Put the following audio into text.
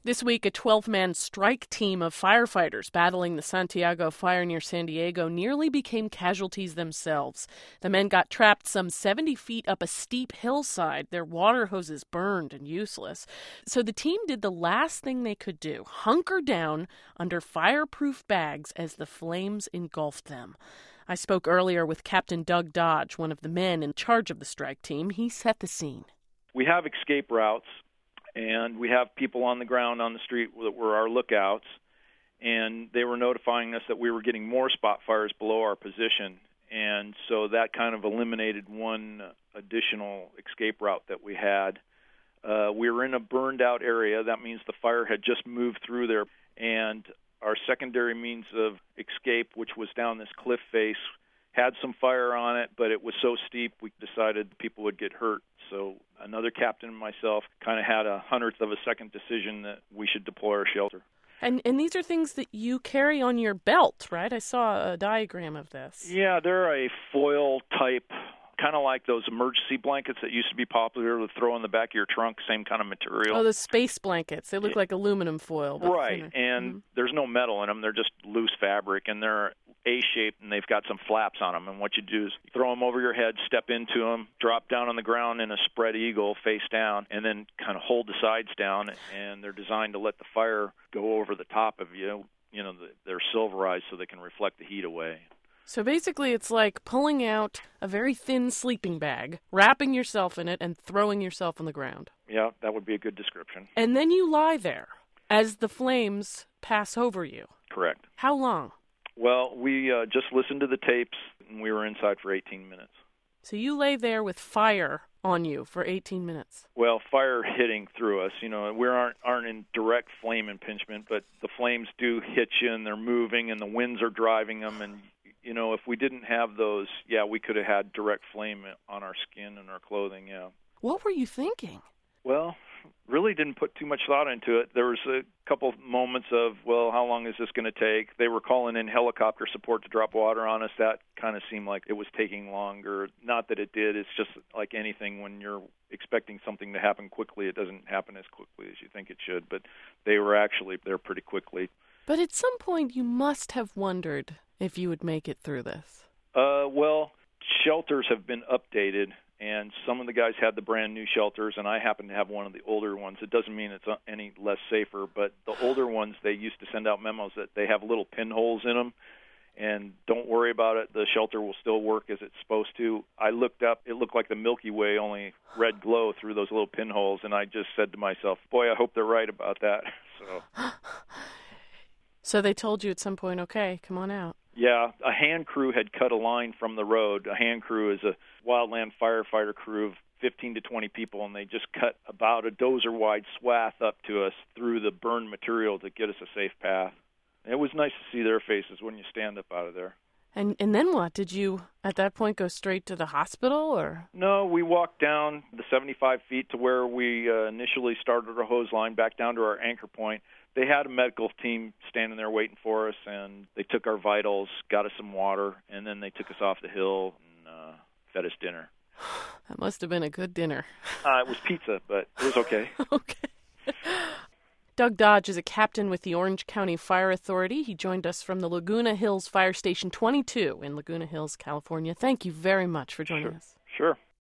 This week, a 12-man strike team of firefighters battling the Santiago fire near San Diego nearly became casualties themselves. The men got trapped some 70 feet up a steep hillside, their water hoses burned and useless. So the team did the last thing they could do, hunker down under fireproof bags as the flames engulfed them. I spoke earlier with Captain Doug Dodge, one of the men in charge of the strike team. He set the scene. We have escape routes, and we have people on the ground on the street that were our lookouts, and they were notifying us that we were getting more spot fires below our position, and so that kind of eliminated one additional escape route that we had. We were in a burned-out area. That means the fire had just moved through there, and our secondary means of escape, which was down this cliff face, had some fire on it, but it was so steep we decided people would get hurt. So another captain and myself kind of had a hundredth of a second decision that we should deploy our shelter. And these are things that you carry on your belt, right? I saw a diagram of this. Yeah, they're a foil type, kind of like those emergency blankets that used to be popular to throw in the back of your trunk, same kind of material. Oh, the space blankets. They look like aluminum foil. But right, and there's no metal in them. They're just loose fabric, and they're A-shaped, and they've got some flaps on them. And what you do is throw them over your head, step into them, drop down on the ground in a spread eagle, face down, and then kind of hold the sides down. And they're designed to let the fire go over the top of you. You know, they're silverized so they can reflect the heat away. So basically it's like pulling out a very thin sleeping bag, wrapping yourself in it, and throwing yourself on the ground. Yeah, that would be a good description. And then you lie there as the flames pass over you. Correct. How long? Well, we just listened to the tapes, and we were inside for 18 minutes. So you lay there with fire on you for 18 minutes. Well, fire hitting through us. You know, we aren't in direct flame impingement, but the flames do hit you, and they're moving, and the winds are driving them. And, you know, if we didn't have those, yeah, we could have had direct flame on our skin and our clothing, yeah. What were you thinking? Well, really didn't put too much thought into it. There was a couple moments of, well, how long is this going to take? They were calling in helicopter support to drop water on us. That kind of seemed like it was taking longer. Not that it did. It's just like anything, when you're expecting something to happen quickly, it doesn't happen as quickly as you think it should. But they were actually there pretty quickly. But at some point, you must have wondered if you would make it through this. Well, shelters have been updated, and some of the guys had the brand new shelters, and I happen to have one of the older ones. It doesn't mean it's any less safer, but the older ones, they used to send out memos that they have little pinholes in them, and don't worry about it, the shelter will still work as it's supposed to. I looked up, it looked like the Milky Way, only red glow through those little pinholes, and I just said to myself, boy, I hope they're right about that. So they told you at some point, okay, come on out. Yeah, a hand crew had cut a line from the road. A hand crew is a wildland firefighter crew of 15 to 20 people, and they just cut about a dozer-wide swath up to us through the burned material to get us a safe path. It was nice to see their faces when you stand up out of there. And then what? Did you, at that point, go straight to the hospital, or? No, we walked down the 75 feet to where we initially started our hose line, back down to our anchor point. They had a medical team standing there waiting for us, and they took our vitals, got us some water, and then they took us off the hill and fed us dinner. That must have been a good dinner. It was pizza, but it was okay. Okay. Doug Dodge is a captain with the Orange County Fire Authority. He joined us from the Laguna Hills Fire Station 22 in Laguna Hills, California. Thank you very much for joining us. Sure.